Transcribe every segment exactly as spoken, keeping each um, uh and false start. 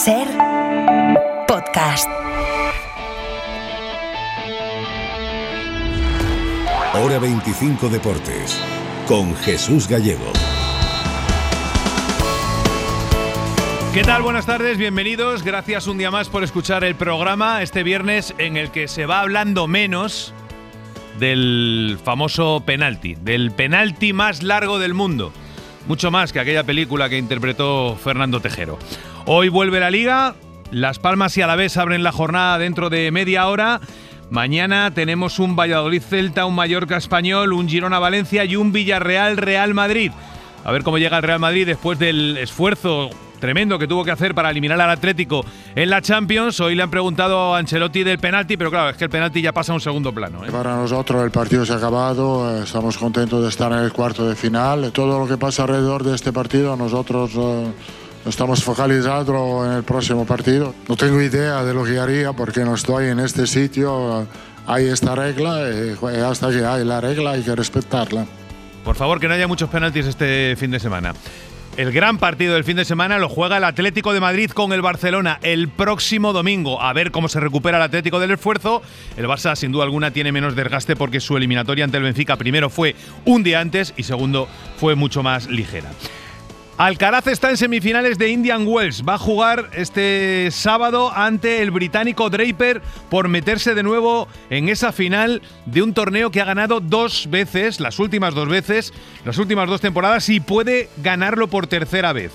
Ser podcast. Hora veinticinco Deportes con Jesús Gallego. ¿Qué tal? Buenas tardes, bienvenidos. Gracias un día más por escuchar el programa este viernes en el que se va hablando menos del famoso penalti, del penalti más largo del mundo. Mucho más que aquella película que interpretó Fernando Tejero. Hoy vuelve la Liga, Las Palmas y Alavés abren la jornada dentro de media hora. Mañana tenemos un Valladolid-Celta, un Mallorca-Español, un Girona-Valencia y un Villarreal-Real Madrid. A ver cómo llega el Real Madrid después del esfuerzo tremendo que tuvo que hacer para eliminar al Atlético en la Champions. Hoy le han preguntado a Ancelotti del penalti, pero claro, es que el penalti ya pasa a un segundo plano, ¿eh? Para nosotros el partido se ha acabado, estamos contentos de estar en el cuarto de final. Todo lo que pasa alrededor de este partido, nosotros eh, estamos focalizados en el próximo partido. No tengo idea de lo que haría porque no estoy en este sitio. Hay esta regla y hasta que hay la regla hay que respetarla. Por favor, que no haya muchos penaltis este fin de semana. El gran partido del fin de semana lo juega el Atlético de Madrid con el Barcelona el próximo domingo. A ver cómo se recupera el Atlético del esfuerzo. El Barça, sin duda alguna, tiene menos desgaste porque su eliminatoria ante el Benfica primero fue un día antes y segundo fue mucho más ligera. Alcaraz está en semifinales de Indian Wells. Va a jugar este sábado ante el británico Draper por meterse de nuevo en esa final de un torneo que ha ganado dos veces, las últimas dos veces, las últimas dos temporadas, y puede ganarlo por tercera vez.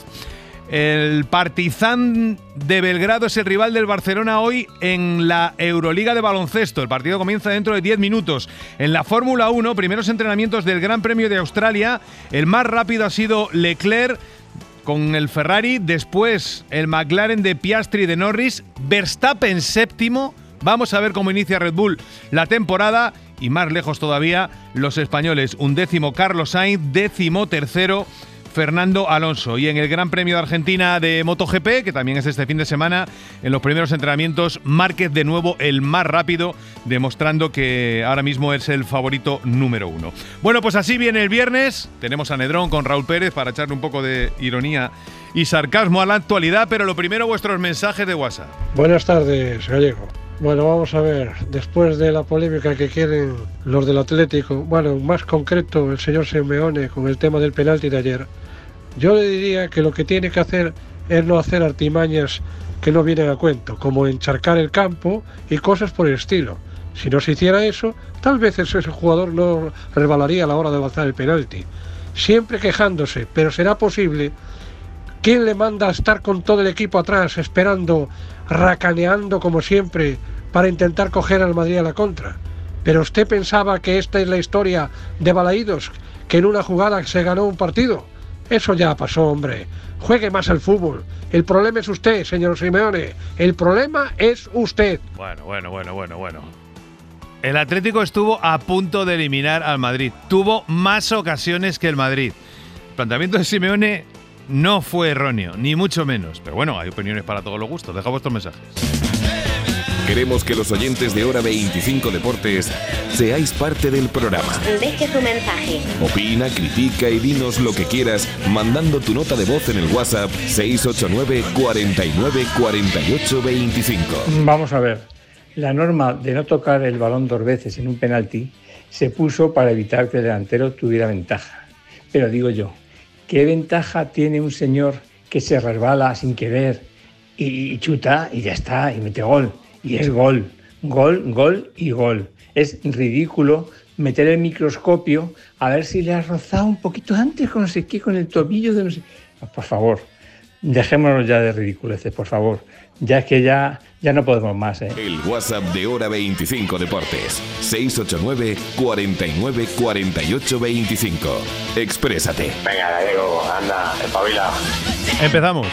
El Partizan de Belgrado es el rival del Barcelona hoy en la Euroliga de baloncesto. El partido comienza dentro de diez minutos. En la Fórmula uno, primeros entrenamientos del Gran Premio de Australia. El más rápido ha sido Leclerc con el Ferrari. Después el McLaren de Piastri y de Norris. Verstappen séptimo. Vamos a ver cómo inicia Red Bull la temporada. Y más lejos todavía los españoles. Undécimo Carlos Sainz, décimo tercero Fernando Alonso. Y en el Gran Premio de Argentina de MotoGP, que también es este fin de semana, en los primeros entrenamientos, Márquez de nuevo el más rápido, demostrando que ahora mismo es el favorito número uno. Bueno, pues así viene el viernes. Tenemos a Nedrón con Raúl Pérez para echarle un poco de ironía y sarcasmo a la actualidad, pero lo primero, vuestros mensajes de WhatsApp. Buenas tardes, Gallego. Bueno, vamos a ver, después de la polémica que quieren los del Atlético, bueno, más concreto el señor Simeone con el tema del penalti de ayer, yo le diría que lo que tiene que hacer es no hacer artimañas que no vienen a cuento, como encharcar el campo y cosas por el estilo. Si no se hiciera eso, tal vez ese jugador no resbalaría a la hora de lanzar el penalti. Siempre quejándose, pero será posible. ¿Quién le manda a estar con todo el equipo atrás, esperando, racaneando como siempre, para intentar coger al Madrid a la contra? ¿Pero usted pensaba que esta es la historia de Balaídos, que en una jugada se ganó un partido? Eso ya pasó, hombre. Juegue más al fútbol. El problema es usted, señor Simeone. El problema es usted. Bueno, bueno, bueno, bueno, bueno. El Atlético estuvo a punto de eliminar al Madrid. Tuvo más ocasiones que el Madrid. El planteamiento de Simeone no fue erróneo, ni mucho menos. Pero bueno, hay opiniones para todos los gustos. Deja vuestros mensajes. Queremos que los oyentes de Hora veinticinco Deportes seáis parte del programa. Deje su mensaje. Opina, critica y dinos lo que quieras mandando tu nota de voz en el WhatsApp seis ocho nueve, cuarenta y nueve, cuarenta y ocho, veinticinco. Vamos a ver. La norma de no tocar el balón dos veces en un penalti se puso para evitar que el delantero tuviera ventaja. Pero digo yo, ¿qué ventaja tiene un señor que se resbala sin querer y chuta y ya está, y mete gol? Y es gol, gol, gol y gol. Es ridículo meter el microscopio a ver si le has rozado un poquito antes con no sé qué, con el tobillo de no sé. Por favor, dejémonos ya de ridiculeces, por favor. Ya es que ya, ya no podemos más, ¿eh? El WhatsApp de Hora veinticinco Deportes, seis ocho nueve, cuarenta y nueve, cuarenta y ocho, veinticinco. Exprésate. Venga, Gallego, anda, espabila. Empezamos.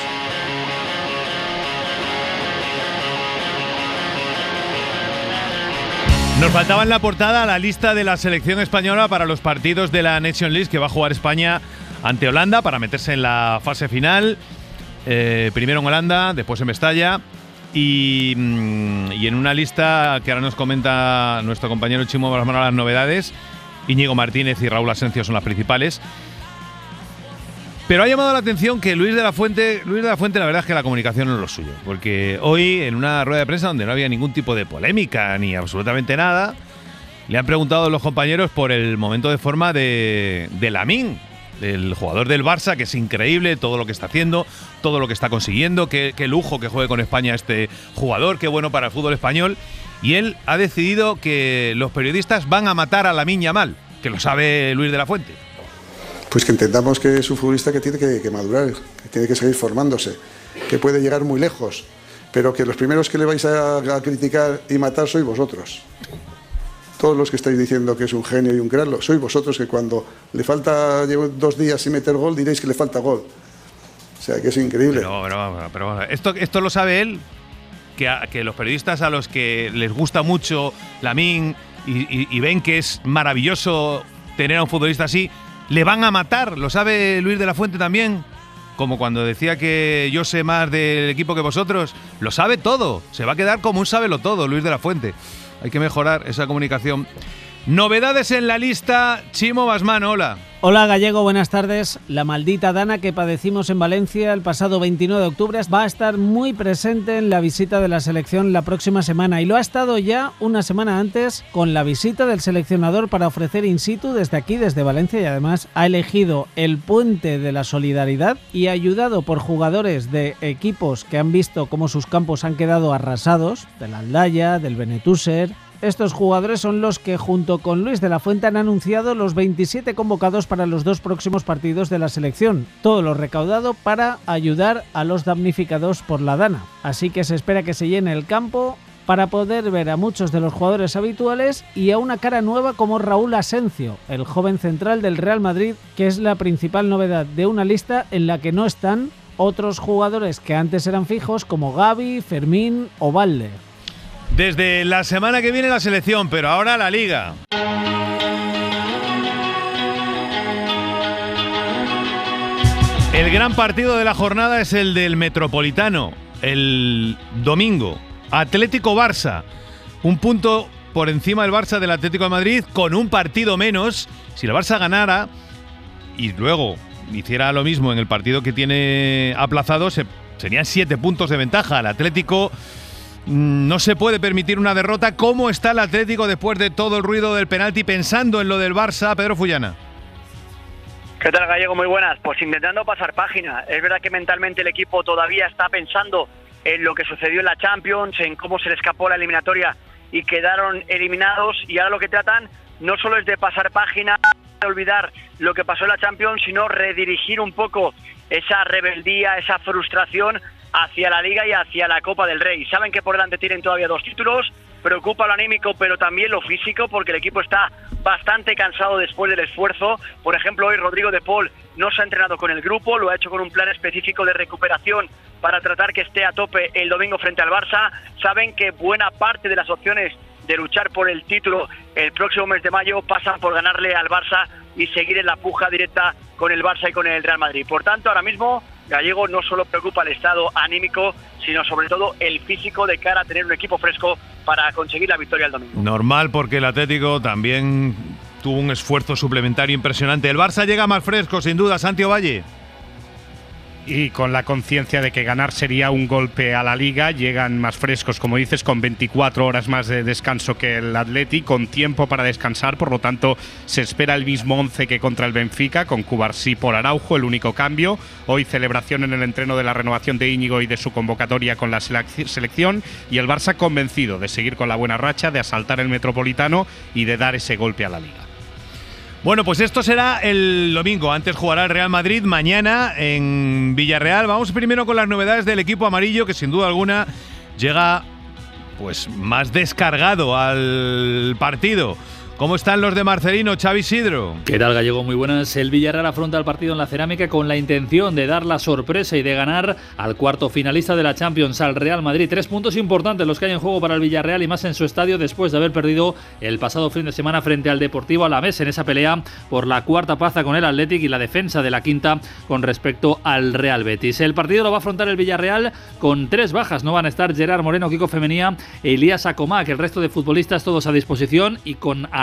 Nos faltaba en la portada la lista de la selección española para los partidos de la Nations League que va a jugar España ante Holanda para meterse en la fase final. Eh, primero en Holanda, después en Mestalla. Y, y en una lista que ahora nos comenta nuestro compañero Chimo Balasmano las novedades. Íñigo Martínez y Raúl Asencio son las principales. Pero ha llamado la atención que Luis de la Fuente, Luis de la Fuente la verdad es que la comunicación no es lo suyo, porque hoy en una rueda de prensa donde no había ningún tipo de polémica ni absolutamente nada, le han preguntado los compañeros por el momento de forma de, de Lamine, del jugador del Barça, que es increíble todo lo que está haciendo, todo lo que está consiguiendo, qué, qué lujo que juegue con España este jugador, qué bueno para el fútbol español. Y él ha decidido que los periodistas van a matar a Lamine Yamal, que lo sabe Luis de la Fuente. Pues que entendamos que es un futbolista que tiene que, que madurar, que tiene que seguir formándose, que puede llegar muy lejos, pero que los primeros que le vais a, a criticar y matar sois vosotros. Todos los que estáis diciendo que es un genio y un crack, sois vosotros que cuando le falta, llevo dos días sin meter gol, diréis que le falta gol. O sea, que es increíble. Pero, pero, pero esto, esto lo sabe él, que, a, que los periodistas a los que les gusta mucho Lamine y, y, y ven que es maravilloso tener a un futbolista así, le van a matar. ¿Lo sabe Luis de la Fuente también? Como cuando decía que yo sé más del equipo que vosotros. Lo sabe todo. Se va a quedar como un sábelo todo, Luis de la Fuente. Hay que mejorar esa comunicación. Novedades en la lista. Chimo Basmano, hola. Hola Gallego, buenas tardes. La maldita Dana que padecimos en Valencia el pasado veintinueve de octubre va a estar muy presente en la visita de la selección la próxima semana y lo ha estado ya una semana antes con la visita del seleccionador para ofrecer in situ desde aquí, desde Valencia, y además ha elegido el puente de la solidaridad y ayudado por jugadores de equipos que han visto cómo sus campos han quedado arrasados, del Aldaya, del Benetúser. Estos jugadores son los que junto con Luis de la Fuente han anunciado los veintisiete convocados para los dos próximos partidos de la selección, todo lo recaudado para ayudar a los damnificados por la Dana. Así que se espera que se llene el campo para poder ver a muchos de los jugadores habituales y a una cara nueva como Raúl Asencio, el joven central del Real Madrid, que es la principal novedad de una lista en la que no están otros jugadores que antes eran fijos como Gavi, Fermín o Valde. Desde la semana que viene la selección, pero ahora la Liga. El gran partido de la jornada es el del Metropolitano, el domingo. Atlético-Barça, un punto por encima del Barça del Atlético de Madrid, con un partido menos. Si el Barça ganara y luego hiciera lo mismo en el partido que tiene aplazado, se, serían siete puntos de ventaja. El Atlético no se puede permitir una derrota. ¿Cómo está el Atlético después de todo el ruido del penalti, pensando en lo del Barça? Pedro Fullana. ¿Qué tal, Gallego? Muy buenas. Pues intentando pasar página. Es verdad que mentalmente el equipo todavía está pensando en lo que sucedió en la Champions, en cómo se le escapó la eliminatoria y quedaron eliminados, y ahora lo que tratan no solo es de pasar página, de olvidar lo que pasó en la Champions, sino redirigir un poco esa rebeldía, esa frustración hacia la Liga y hacia la Copa del Rey. Saben que por delante tienen todavía dos títulos, preocupa lo anímico pero también lo físico, porque el equipo está bastante cansado después del esfuerzo. Por ejemplo, hoy Rodrigo de Paul no se ha entrenado con el grupo, lo ha hecho con un plan específico de recuperación para tratar que esté a tope el domingo frente al Barça. Saben que buena parte de las opciones de luchar por el título el próximo mes de mayo pasan por ganarle al Barça y seguir en la puja directa con el Barça y con el Real Madrid. Por tanto, ahora mismo Gallego no solo preocupa el estado anímico, sino sobre todo el físico de cara a tener un equipo fresco para conseguir la victoria el domingo. Normal, porque el Atlético también tuvo un esfuerzo suplementario impresionante. El Barça llega más fresco, sin duda, Santi Valle. Y con la conciencia de que ganar sería un golpe a la Liga, llegan más frescos, como dices, con veinticuatro horas más de descanso que el Atleti, con tiempo para descansar, por lo tanto se espera el mismo once que contra el Benfica, con Cubarsí por Araujo, el único cambio. Hoy celebración en el entreno de la renovación de Íñigo y de su convocatoria con la selección, y el Barça convencido de seguir con la buena racha, de asaltar el Metropolitano y de dar ese golpe a la Liga. Bueno, pues esto será el domingo. Antes jugará el Real Madrid mañana en Villarreal. Vamos primero con las novedades del equipo amarillo, que sin duda alguna llega pues más descargado al partido. ¿Cómo están los de Marcelino, Xavi Sidro? ¿Qué tal, Gallego? Muy buenas. El Villarreal afronta el partido en la Cerámica con la intención de dar la sorpresa y de ganar al cuarto finalista de la Champions, al Real Madrid. Tres puntos importantes los que hay en juego para el Villarreal, y más en su estadio después de haber perdido el pasado fin de semana frente al Deportivo Alavés en esa pelea por la cuarta plaza con el Athletic y la defensa de la quinta con respecto al Real Betis. El partido lo va a afrontar el Villarreal con tres bajas. No van a estar Gerard Moreno, Kiko Femenía e Ilías Acomá, que el resto de futbolistas todos a disposición y con al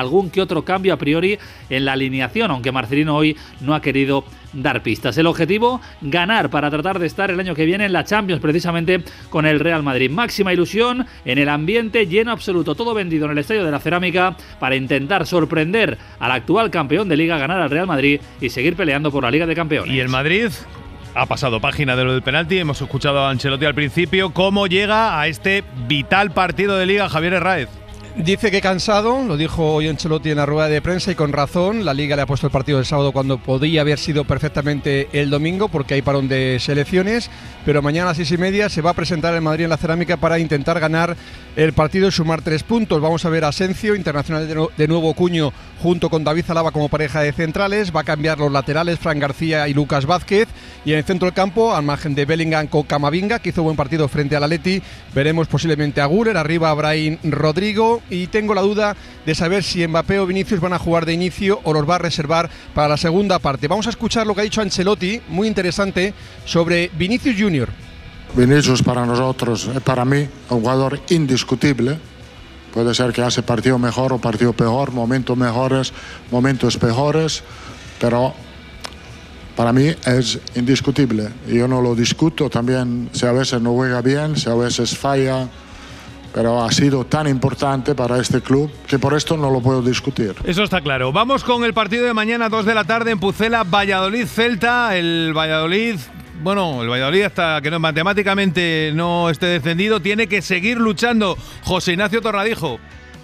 algún que otro cambio a priori en la alineación, aunque Marcelino hoy no ha querido dar pistas. El objetivo, ganar para tratar de estar el año que viene en la Champions, precisamente con el Real Madrid. Máxima ilusión en el ambiente lleno absoluto, todo vendido en el Estadio de la Cerámica para intentar sorprender al actual campeón de Liga, ganar al Real Madrid y seguir peleando por la Liga de Campeones. Y el Madrid ha pasado página de lo del penalti, hemos escuchado a Ancelotti al principio. ¿Cómo llega a este vital partido de Liga, Javier Herráez? Dice que cansado, lo dijo hoy Ancelotti en la rueda de prensa y con razón. La Liga le ha puesto el partido del sábado cuando podía haber sido perfectamente el domingo porque hay parón de selecciones, pero mañana a las seis y media se va a presentar el Madrid en la Cerámica para intentar ganar el partido y sumar tres puntos. Vamos a ver a Asensio, internacional de, no, de nuevo cuño, junto con David Alaba como pareja de centrales. Va a cambiar los laterales, Fran García y Lucas Vázquez, y en el centro del campo, al margen de Bellingham con Camavinga, que hizo buen partido frente al Atleti, veremos posiblemente a Güler, arriba a Brahim Rodrigo. Y tengo la duda de saber si Mbappé o Vinicius van a jugar de inicio o los va a reservar para la segunda parte. Vamos a escuchar lo que ha dicho Ancelotti, muy interesante, sobre Vinicius Junior. Vinicius para nosotros, para mí, un jugador indiscutible. Puede ser que hace partido mejor o partido peor, momentos mejores, momentos peores, pero para mí es indiscutible. Yo no lo discuto también si a veces no juega bien, si a veces falla, pero ha sido tan importante para este club que por esto no lo puedo discutir. Eso está claro. Vamos con el partido de mañana, dos de la tarde en Pucela, Valladolid-Celta. El Valladolid, bueno, el Valladolid hasta que no, matemáticamente no esté descendido, tiene que seguir luchando. José Ignacio Torradijo.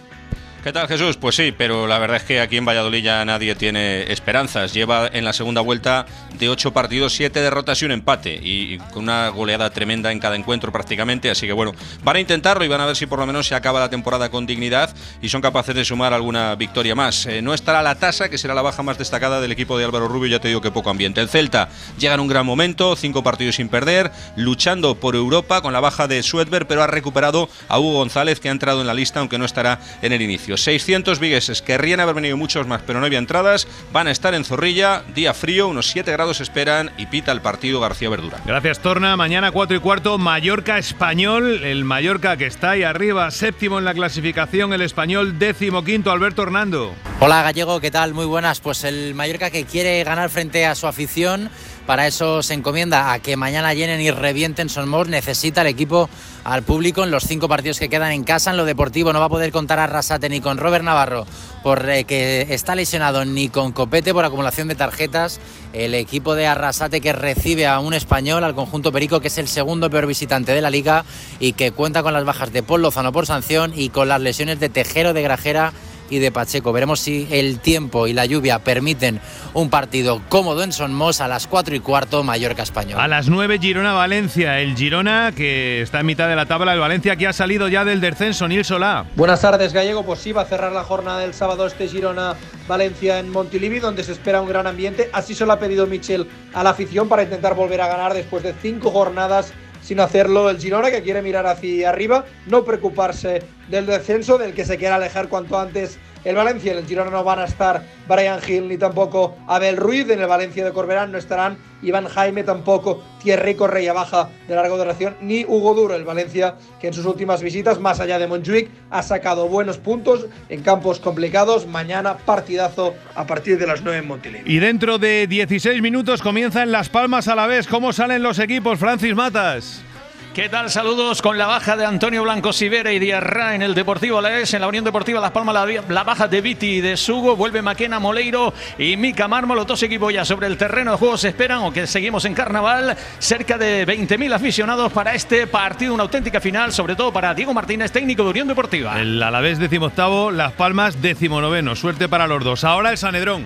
¿Qué tal, Jesús? Pues sí, pero la verdad es que aquí en Valladolid ya nadie tiene esperanzas. Lleva en la segunda vuelta de ocho partidos, siete derrotas y un empate, y con una goleada tremenda en cada encuentro prácticamente. Así que bueno, van a intentarlo y van a ver si por lo menos se acaba la temporada con dignidad y son capaces de sumar alguna victoria más. Eh, no estará la Tasa, que será la baja más destacada del equipo de Álvaro Rubio, ya te digo que poco ambiente. El Celta llega en un gran momento, cinco partidos sin perder, luchando por Europa con la baja de Suedberg, pero ha recuperado a Hugo González, que ha entrado en la lista aunque no estará en el inicio. seiscientos vigueses, querrían haber venido muchos más, pero no había entradas. Van a estar en Zorrilla, día frío, unos siete grados esperan y pita el partido García Verdura. Gracias, Torna. Mañana cuatro y cuarto, Mallorca Español. El Mallorca que está ahí arriba, séptimo en la clasificación, el Español décimo quinto. Alberto Hernando. Hola, Gallego, ¿qué tal? Muy buenas. Pues el Mallorca que quiere ganar frente a su afición. Para eso se encomienda a que mañana llenen y revienten Son Moix. Necesita el equipo al público en los cinco partidos que quedan en casa. En lo deportivo no va a poder contar a Arrasate ni con Robert Navarro, porque está lesionado, ni con Copete por acumulación de tarjetas. El equipo de Arrasate que recibe a un español, al conjunto Perico, que es el segundo peor visitante de la Liga y que cuenta con las bajas de Paul Lozano por sanción y con las lesiones de Tejero, de Grajera y de Pacheco. Veremos si el tiempo y la lluvia permiten un partido cómodo en Son Moix. A las cuatro y cuarto, Mallorca Español. A las nueve, Girona-Valencia. El Girona que está en mitad de la tabla, el Valencia que ha salido ya del descenso. Nil Solá. Buenas tardes, Gallego. Pues sí, va a cerrar la jornada del sábado este Girona-Valencia en Montilivi, donde se espera un gran ambiente. Así se lo ha pedido Michel a la afición para intentar volver a ganar después de cinco jornadas sin hacerlo. El Girona, que quiere mirar hacia arriba, no preocuparse del descenso, del que se quiere alejar cuanto antes el Valencia. En el Girona no van a estar Brian Hill ni tampoco Abel Ruiz. En el Valencia de Corberán no estarán Iván Jaime, tampoco Thierry Correia, baja de larga duración, ni Hugo Duro. El Valencia que en sus últimas visitas, más allá de Montjuic, ha sacado buenos puntos en campos complicados. Mañana partidazo a partir de las nueve en Montilivi. Y dentro de dieciséis minutos comienza en Las Palmas a la vez. ¿Cómo salen los equipos, Francis Matas? ¿Qué tal? Saludos. Con la baja de Antonio Blanco Sivera y Diarra en el Deportivo Alavés, en la Unión Deportiva Las Palmas la, la baja de Viti y de Sugo, vuelve Maquena, Moleiro y Mica Mármol. Los dos equipos ya sobre el terreno de juego se esperan, aunque seguimos en carnaval, cerca de veinte mil aficionados para este partido, una auténtica final, sobre todo para Diego Martínez, técnico de Unión Deportiva. El Alavés decimoctavo, Las Palmas decimonoveno. Suerte para los dos. Ahora el Sanedrón.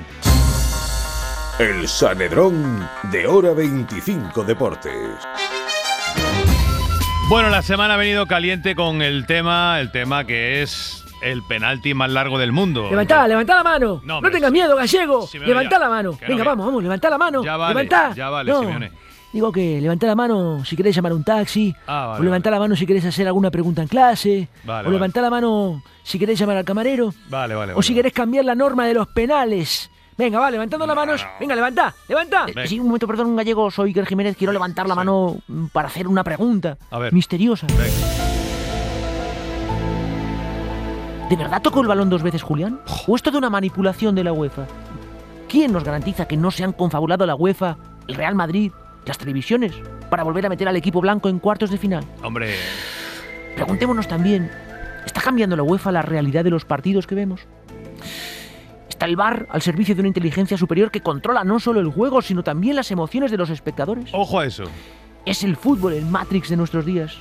El Sanedrón de Hora veinticinco Deportes. Bueno, la semana ha venido caliente con el tema, el tema que es el penalti más largo del mundo. Levantá, levantá la mano. No, no tengas miedo, Gallego. Si levantá ya, la mano. no, Venga, que... vamos, vamos, levantá la mano. Ya vale, levantá. ya vale, no. Simeone. Digo que levantá la mano si querés llamar a un taxi. Ah, vale, o levantá vale. la mano si querés hacer alguna pregunta en clase. Vale, o levantá vale. la mano si querés llamar al camarero. Vale, vale. O vale, si vale. querés cambiar la norma de los penales. Venga, va, levantando las manos. Venga, levantá, levantá. Venga. Sí, un momento, perdón, un Gallego. Soy Iker Jiménez. Quiero levantar la Sí. mano para hacer una pregunta A ver. misteriosa. Venga. ¿De verdad tocó el balón dos veces Julián? ¿O es toda una manipulación de la UEFA? ¿Quién nos garantiza que no se han confabulado la UEFA, el Real Madrid, las televisiones, para volver a meter al equipo blanco en cuartos de final? Hombre... Preguntémonos también, ¿está cambiando la UEFA la realidad de los partidos que vemos? ¿Está el V A R al servicio de una inteligencia superior que controla no solo el juego, sino también las emociones de los espectadores? Ojo a eso. ¿Es el fútbol el Matrix de nuestros días?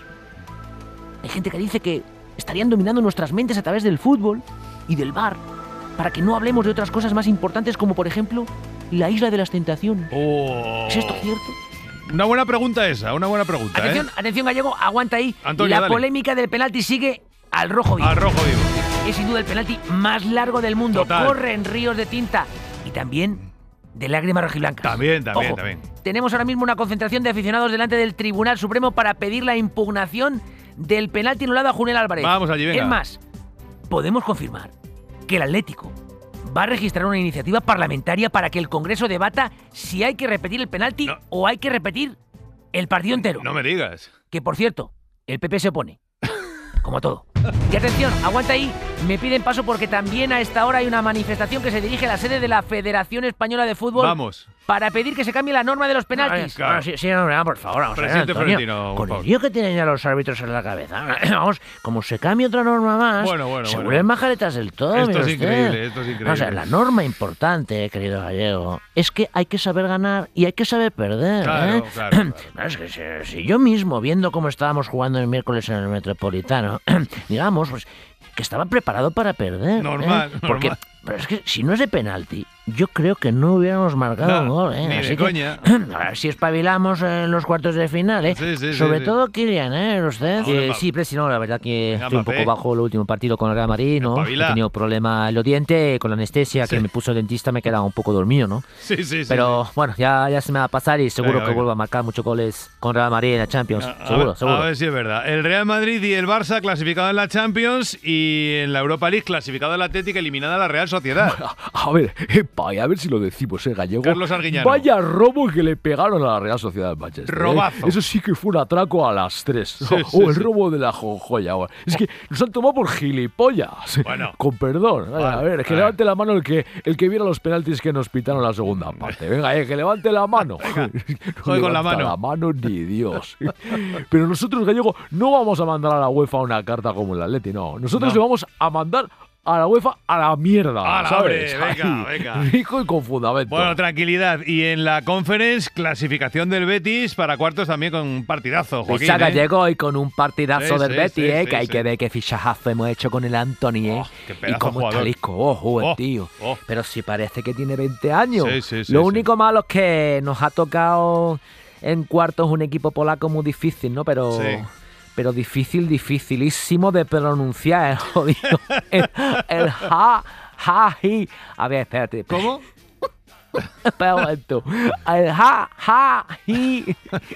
Hay gente que dice que estarían dominando nuestras mentes a través del fútbol y del V A R, para que no hablemos de otras cosas más importantes como, por ejemplo, la Isla de las Tentaciones. Oh. ¿Es esto cierto? Una buena pregunta esa, una buena pregunta. Atención, ¿eh? atención Gallego, aguanta ahí. Antonio, la dale. polémica del penalti sigue al rojo vivo. Al rojo vivo. Es sin duda el penalti más largo del mundo. Total. Corren ríos de tinta y también de lágrimas rojiblancas. También, también, Ojo, también. Tenemos ahora mismo una concentración de aficionados delante del Tribunal Supremo para pedir la impugnación del penalti anulado a Julián Álvarez. Vamos allí, venga. Es más, podemos confirmar que el Atlético va a registrar una iniciativa parlamentaria para que el Congreso debata si hay que repetir el penalti no. o hay que repetir el partido entero. No me digas. Que, por cierto, el P P se opone. Como todo. Y atención, aguanta ahí, me piden paso porque también a esta hora hay una manifestación que se dirige a la sede de la Federación Española de Fútbol. Vamos. Para pedir que se cambie la norma de los penaltis. Claro. Bueno, sí, sí, no, no, por favor, vamos Presidente a ver, Antonio, Florentino, con por el favor. lío que tienen ya los árbitros en la cabeza. Vamos, como se cambie otra norma más, Bueno, bueno, se bueno. vuelven majaretas del todo. Esto mire es usted. increíble, esto es increíble. O sea, la norma importante, querido Gallego, es que hay que saber ganar y hay que saber perder. Claro, ¿eh? claro, claro. No, es que si, si yo mismo, viendo cómo estábamos jugando el miércoles en el Metropolitano, digamos, pues que estaba preparado para perder. Normal, ¿eh? Porque, normal. pero es que si no es de penalti, yo creo que no hubiéramos marcado No, un gol. ¿eh? ni de Así que, coña. a ver si espabilamos en los cuartos de final. ¿eh? Sí, sí, sí, Sobre sí. todo Kylian, ¿eh? ¿Usted? Eh, sí, Presi, no, la verdad que Venga, estoy un Mbappé. poco bajo el último partido con el Real Madrid, ¿no? Espabila. He tenido problemas en los dientes, con la anestesia Sí. que me puso el dentista me he quedado un poco dormido, ¿no? Sí, sí, sí. Pero bueno, ya, ya se me va a pasar y seguro Venga, que venga. vuelvo a marcar muchos goles con Real Madrid en la Champions. A- a seguro, ver, seguro. A ver si es verdad. El Real Madrid y el Barça clasificado en la Champions y en la Europa League clasificado el Atlético eliminada la Real Sociedad. A ver, epa, y a ver si lo decimos, ¿eh, Gallego? Carlos Arguiñano. Vaya robo que le pegaron a la Real Sociedad de Manchester. ¿eh? Robazo. Eso sí que fue un atraco a las tres. Sí, o sí, el sí. robo de la jo- joya. o- Es que nos han tomado por gilipollas. Bueno. Con perdón. Vale, Vale, a ver, que vale. levante la mano el que, el que viera los penaltis que nos pitaron en la segunda parte. Venga, eh, que levante la mano. Venga, No joder con la levanta mano. la mano ni Dios. Pero nosotros, Gallego, no vamos a mandar a la UEFA una carta como el Atleti, no. Nosotros No. le vamos a mandar a la UEFA a la mierda. ¡Hala, ¿sabes? hombre! Venga, Ahí, venga. Rico y con fundamento. Bueno, tranquilidad. Y en la Conference, clasificación del Betis para cuartos también con un partidazo, Joaquín. Pisa ¿eh? Gallego y con un partidazo Sí, del sí, Betis, sí, eh, sí, que hay sí. que ver qué fichajazo hemos hecho con el Anthony, eh. Oh, qué y pedazo cómo está jugador. Lisco, ojo, el Oh, tío. oh. Pero si parece que tiene veinte años. Sí, sí, sí, Lo sí. único malo es que nos ha tocado en cuartos un equipo polaco muy difícil, ¿no? Pero... Sí. Pero difícil, dificilísimo de pronunciar, el jodido. El, el ja, ja, hi. A ver, espérate. ¿Cómo? Espera un momento. El ja, ja, hi.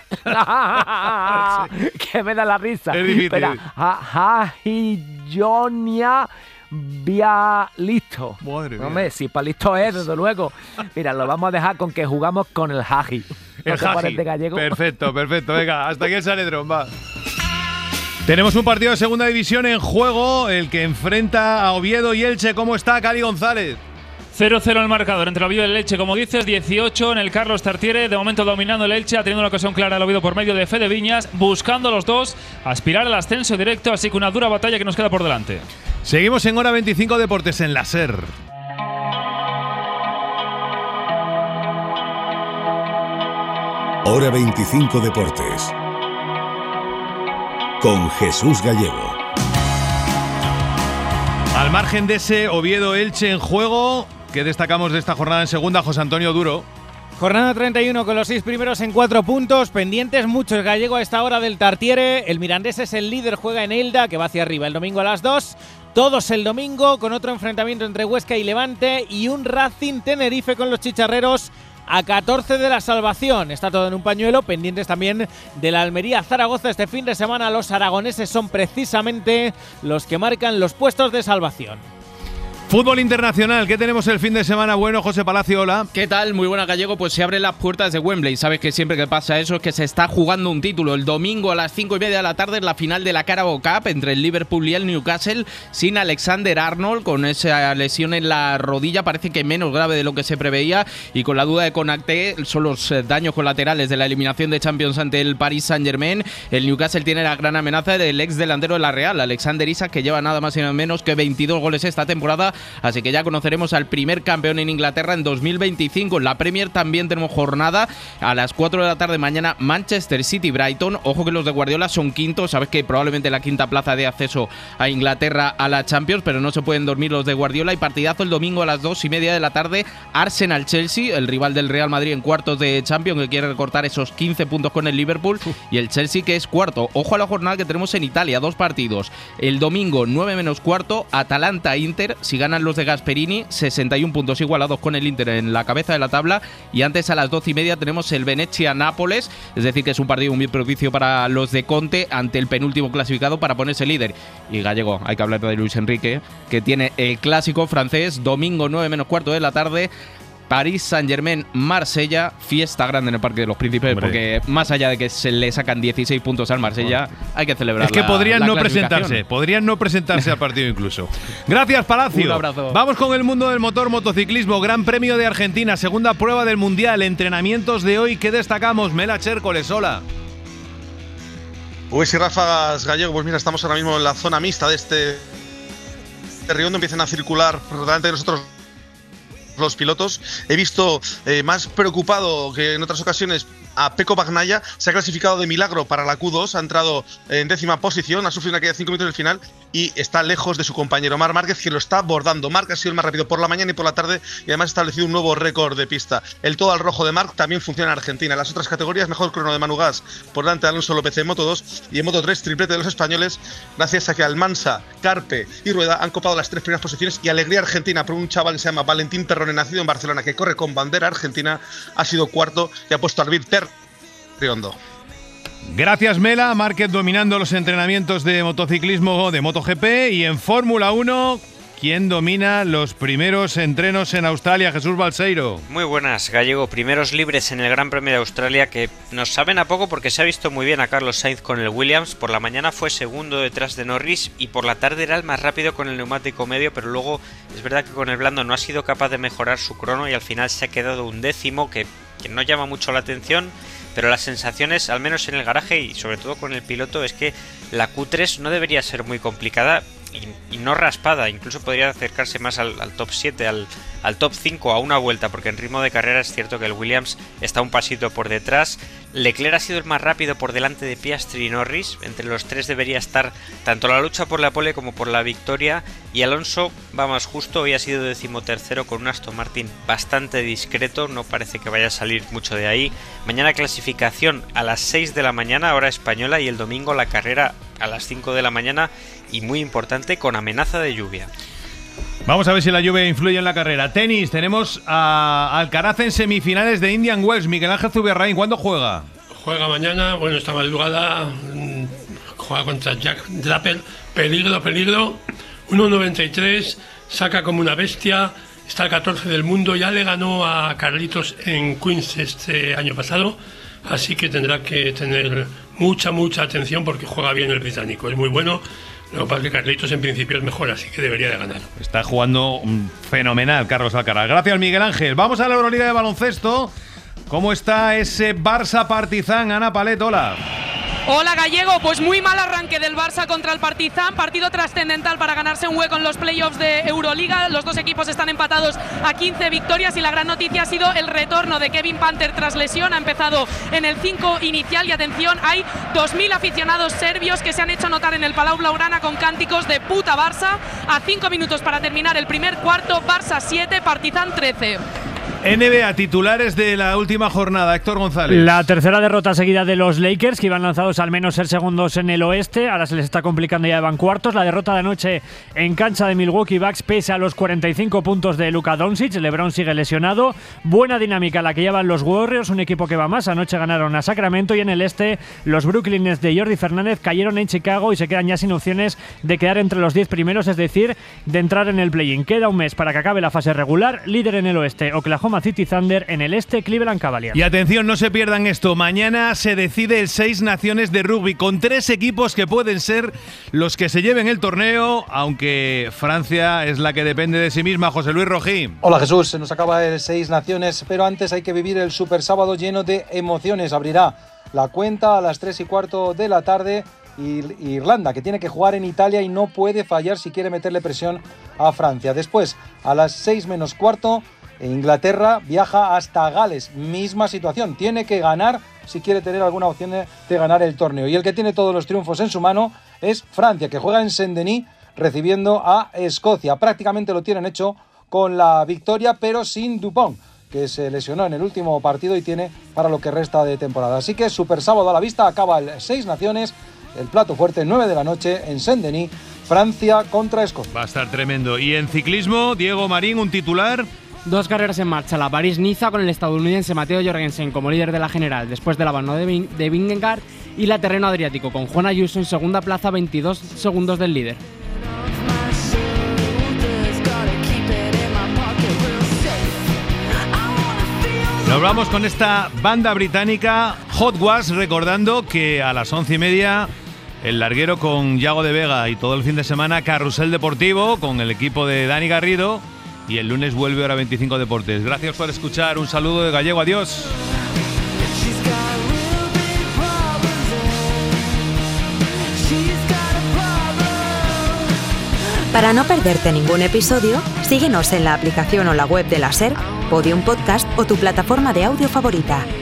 Que me da la risa. Es difícil. Espera. Ja, ja, hi, Jonia. Vialisto. Madre mía. Hombre, si para listo es, desde luego. Mira, lo vamos a dejar con que jugamos con el Jaji. ¿No El te Jaji. parece, Gallego? Perfecto, perfecto. Venga, hasta aquí el Saledrón, va. Tenemos un partido de segunda división en juego, el que enfrenta a Oviedo y Elche. ¿Cómo está Cali González? cero cero el marcador entre el Oviedo y el Elche, como dices, dieciocho en el Carlos Tartiere, de momento dominando el Elche, ha tenido una ocasión clara el Oviedo por medio de Fede Viñas, buscando los dos aspirar al ascenso directo, así que una dura batalla que nos queda por delante. Seguimos en Hora veinticinco Deportes en la SER. Hora veinticinco Deportes. Con Jesús Gallego. Al margen de ese Oviedo-Elche en juego, ¿qué destacamos de esta jornada en segunda, José Antonio Duro? Jornada treinta y uno con los seis primeros en cuatro puntos, pendientes muchos. Gallego a esta hora del Tartiere, el Mirandés es el líder, juega en Elda, que va hacia arriba el domingo a las dos. Todos el domingo con otro enfrentamiento entre Huesca y Levante y un Racing Tenerife con los chicharreros a catorce de la salvación. Está todo en un pañuelo, pendientes también de la Almería Zaragoza este fin de semana. Los aragoneses son precisamente los que marcan los puestos de salvación. Fútbol internacional, ¿qué tenemos el fin de semana? Bueno, José Palacio, hola. ¿Qué tal? Muy buena, Gallego. Pues se abren las puertas de Wembley. Sabes que siempre que pasa eso es que se está jugando un título. El domingo a las cinco y media de la tarde es la final de la Carabao Cup entre el Liverpool y el Newcastle, sin Alexander-Arnold, con esa lesión en la rodilla, parece que menos grave de lo que se preveía, y con la duda de Konaté. Son los daños colaterales de la eliminación de Champions ante el Paris Saint-Germain. El Newcastle tiene la gran amenaza del ex delantero de la Real, Alexander Isak, que lleva nada más y nada menos que veintidós goles esta temporada. Así que ya conoceremos al primer campeón en Inglaterra en dos mil veinticinco. En la Premier también tenemos jornada a las cuatro de la tarde mañana, Manchester City-Brighton. Ojo que los de Guardiola son quintos, sabes que probablemente la quinta plaza de acceso a Inglaterra a la Champions, pero no se pueden dormir los de Guardiola. Y partidazo el domingo a las dos y media de la tarde, Arsenal-Chelsea, el rival del Real Madrid en cuartos de Champions, que quiere recortar esos quince puntos con el Liverpool, y el Chelsea, que es cuarto. Ojo a la jornada que tenemos en Italia, dos partidos. El domingo, nueve menos cuarto, Atalanta-Inter. Si ganan los de Gasperini, sesenta y un puntos igualados con el Inter en la cabeza de la tabla. Y antes a las doce y media tenemos el Venecia-Nápoles, es decir que es un partido muy propicio para los de Conte ante el penúltimo clasificado para ponerse líder. Y Gallego, hay que hablar de Luis Enrique, que tiene el clásico francés, domingo nueve menos cuarto de la tarde, París Saint-Germain, Marsella, fiesta grande en el Parque de los Príncipes. Hombre. Porque más allá de que se le sacan dieciséis puntos al Marsella, hay que celebrar. Es que la, podrían la no presentarse, podrían no presentarse al partido incluso. Gracias, Palacio. Un abrazo. Vamos con el mundo del motor, motociclismo, Gran Premio de Argentina, segunda prueba del Mundial, entrenamientos de hoy, ¿qué destacamos? Mela Chércoles, hola. Pues y ráfagas, Gallego, pues mira, estamos ahora mismo en la zona mixta de este, de Riondo, empiezan a circular por delante de nosotros los pilotos. He visto eh, más preocupado que en otras ocasiones a Pecco Bagnaia. Se ha clasificado de milagro para la Q dos, ha entrado en décima posición, ha sufrido una caída de cinco minutos del final y está lejos de su compañero Marc Márquez, que lo está bordando. Marc ha sido el más rápido por la mañana y por la tarde, y además ha establecido un nuevo récord de pista. El todo al rojo de Marc también funciona en Argentina. En las otras categorías, mejor crono de Manu Gas por delante de Alonso López en Moto dos, y en Moto tres triplete de los españoles, gracias a que Almansa, Carpe y Rueda han copado las tres primeras posiciones. Y alegría argentina por un chaval que se llama Valentín Perrone, nacido en Barcelona, que corre con bandera argentina, ha sido cuarto y ha puesto al Ter Riondo. Gracias, Mela. Márquez dominando los entrenamientos de motociclismo de MotoGP. Y en Fórmula uno, ¿quién domina los primeros entrenos en Australia? Jesús Balseiro. Muy buenas, Gallego. Primeros libres en el Gran Premio de Australia, que nos saben a poco porque se ha visto muy bien a Carlos Sainz con el Williams. Por la mañana fue segundo detrás de Norris y por la tarde era el más rápido con el neumático medio, pero luego es verdad que con el blando no ha sido capaz de mejorar su crono y al final se ha quedado un décimo que, que no llama mucho la atención. Pero las sensaciones, al menos en el garaje y sobre todo con el piloto, es que la Q tres no debería ser muy complicada y, y no raspada. Incluso podría acercarse más al, al top siete, al, al top cinco a una vuelta, porque en ritmo de carrera es cierto que el Williams está un pasito por detrás. Leclerc ha sido el más rápido por delante de Piastri y Norris. Entre los tres debería estar tanto la lucha por la pole como por la victoria. Y Alonso va más justo, hoy ha sido decimotercero con un Aston Martin bastante discreto, no parece que vaya a salir mucho de ahí. Mañana clasificación a las seis de la mañana, hora española, y el domingo la carrera a las cinco de la mañana y muy importante, con amenaza de lluvia. Vamos a ver si la lluvia influye en la carrera. Tenis, tenemos a Alcaraz en semifinales de Indian Wells. Miguel Ángel Zubiarraín, ¿cuándo juega? Juega mañana, bueno, esta madrugada, mmm, juega contra Jack Draper, peligro, peligro, uno noventa y tres, saca como una bestia, está al catorce del mundo, ya le ganó a Carlitos en Queens este año pasado, así que tendrá que tener mucha, mucha atención porque juega bien el británico, es muy bueno. Lo que pasa es que Carlitos en principio es mejor, así que debería de ganar. Está jugando fenomenal Carlos Alcaraz. Gracias, Miguel Ángel. Vamos a la Euroliga de baloncesto. ¿Cómo está ese Barça Partizan? Ana Palet, hola. Hola, Gallego, pues muy mal arranque del Barça contra el Partizan, partido trascendental para ganarse un hueco en los playoffs de Euroliga. Los dos equipos están empatados a quince victorias y la gran noticia ha sido el retorno de Kevin Panter tras lesión. Ha empezado en el cinco inicial y atención, hay dos mil aficionados serbios que se han hecho notar en el Palau Blaugrana con cánticos de puta Barça. A cinco minutos para terminar el primer cuarto, Barça siete, Partizan trece. N B A, titulares de la última jornada. Héctor González. La tercera derrota seguida de los Lakers, que iban lanzados al menos ser segundos en el oeste. Ahora se les está complicando, ya van cuartos. La derrota de anoche en cancha de Milwaukee Bucks, pese a los cuarenta y cinco puntos de Luka Doncic. LeBron sigue lesionado. Buena dinámica la que llevan los Warriors, un equipo que va más. Anoche ganaron a Sacramento, y en el este los Brooklyn Nets de Jordi Fernández cayeron en Chicago y se quedan ya sin opciones de quedar entre los diez primeros, es decir, de entrar en el play-in. Queda un mes para que acabe la fase regular. Líder en el oeste, Oklahoma City Thunder; en el este, Cleveland Cavaliers. Y atención, no se pierdan esto. Mañana se decide el Seis Naciones de Rugby, con tres equipos que pueden ser los que se lleven el torneo, aunque Francia es la que depende de sí misma. José Luis Rojí. Hola Jesús, se nos acaba el Seis Naciones, pero antes hay que vivir el Super Sábado lleno de emociones. Abrirá la cuenta a las tres y cuarto de la tarde. Irlanda, que tiene que jugar en Italia y no puede fallar si quiere meterle presión a Francia. Después, a las seis menos cuarto, Inglaterra viaja hasta Gales. Misma situación, tiene que ganar si quiere tener alguna opción de, de ganar el torneo. Y el que tiene todos los triunfos en su mano es Francia, que juega en Saint-Denis recibiendo a Escocia. Prácticamente lo tienen hecho con la victoria, pero sin Dupont, que se lesionó en el último partido y tiene para lo que resta de temporada. Así que Super Sábado a la vista, acaba el Seis Naciones. El plato fuerte, nueve de la noche, en Saint-Denis, Francia contra Escocia. Va a estar tremendo. Y en ciclismo, Diego Marín, un titular. Dos carreras en marcha, la París-Niza con el estadounidense Matteo Jorgensen como líder de la general después del abandono de, de Vingegaard, y la Terreno Adriático con Juan Ayuso en segunda plaza, veintidós segundos del líder. Nos vamos con esta banda británica Hot Wash, recordando que a las once y media el larguero con Yago de Vega, y todo el fin de semana Carrusel Deportivo con el equipo de Dani Garrido, y el lunes vuelve Hora veinticinco Deportes. Gracias por escuchar, un saludo de Gallego, adiós. Para no perderte ningún episodio, síguenos en la aplicación o la web de la SER, Podium Podcast o tu plataforma de audio favorita.